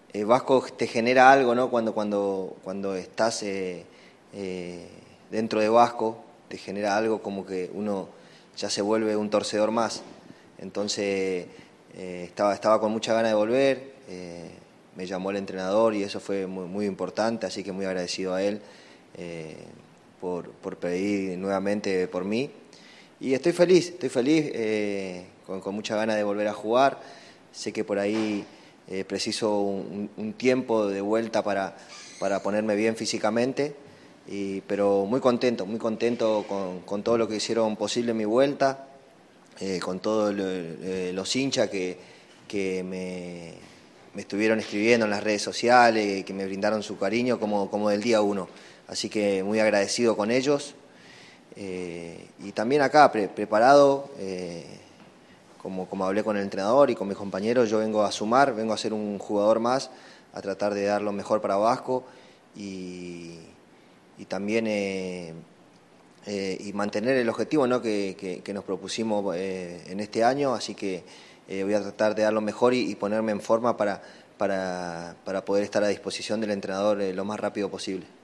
Vasco te genera algo, ¿no? Cuando estás dentro de Vasco, te genera algo como que uno ya se vuelve un torcedor más. Entonces estaba con mucha ganas de volver, me llamó el entrenador y eso fue muy importante, así que muy agradecido a él por pedir nuevamente por mí. Y estoy feliz, con mucha ganas de volver a jugar. Sé que por ahí preciso un tiempo de vuelta para ponerme bien físicamente, pero muy contento con todo lo que hicieron posible en mi vuelta, con todos los hinchas que me estuvieron escribiendo en las redes sociales, que me brindaron su cariño como del día uno. Así que muy agradecido con ellos. Y también acá, preparado, como hablé con el entrenador y con mis compañeros, yo vengo a sumar, vengo a ser un jugador más, a tratar de dar lo mejor para Vasco y también y mantener el objetivo, ¿no? que nos propusimos en este año, así que voy a tratar de dar lo mejor y ponerme en forma para poder estar a disposición del entrenador lo más rápido posible.